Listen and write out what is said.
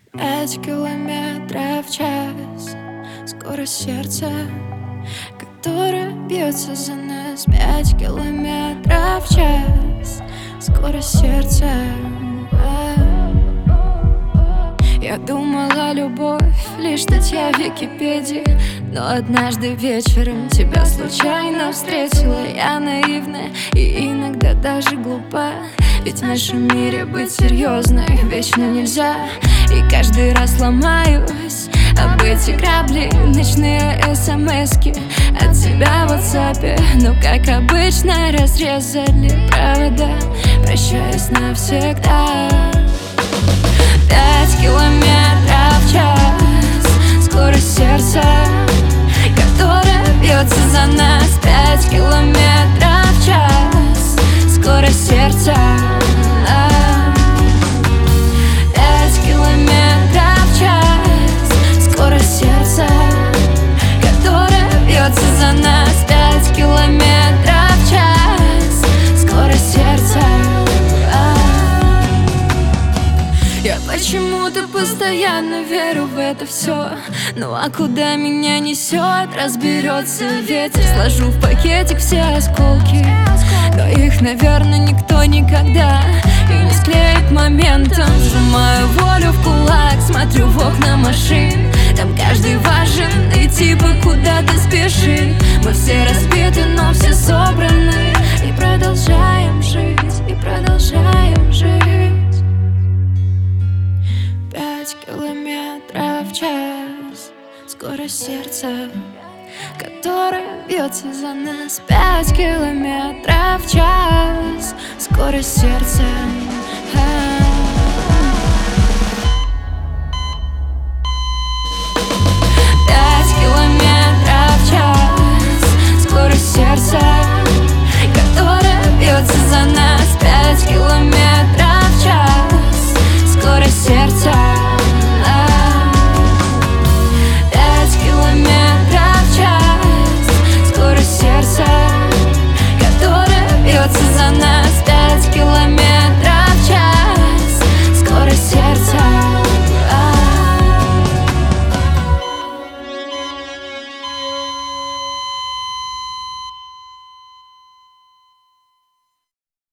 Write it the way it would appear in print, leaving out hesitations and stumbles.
5 километров в час, скорость сердца, которое бьется за нас. 5 километров в час, скорость сердца. Я думала, любовь лишь статья в Википедии, но однажды вечером тебя случайно встретила. Я наивная и иногда даже глупа, ведь в нашем мире быть серьезной вечно нельзя. И каждый раз ломаюсь об эти грабли, ночные смски от тебя в WhatsApp. Но как обычно разрезали провода, прощаясь навсегда. 5 километров в час, скорость сердца, которое бьется за нас. 5 километров в час, скорость сердца. 5 километров в час, скорость сердца, которое бьется за нас. 5 километров в час, скорость сердца. Я почему-то постоянно верю в это все. Ну а куда меня несет, разберется ветер. Сложу в пакетик все осколки, но их, наверное, никто никогда и не склеит моментом. Сжимаю волю в кулак, смотрю в окна машин. Там каждый важен и типа куда-то спешит. Мы все разбиты, но все собраны, и продолжаем жить, и продолжаем жить. 5 километров в час, скорость сердца, которое бьется за нас. 5 километров в час, скорость сердца.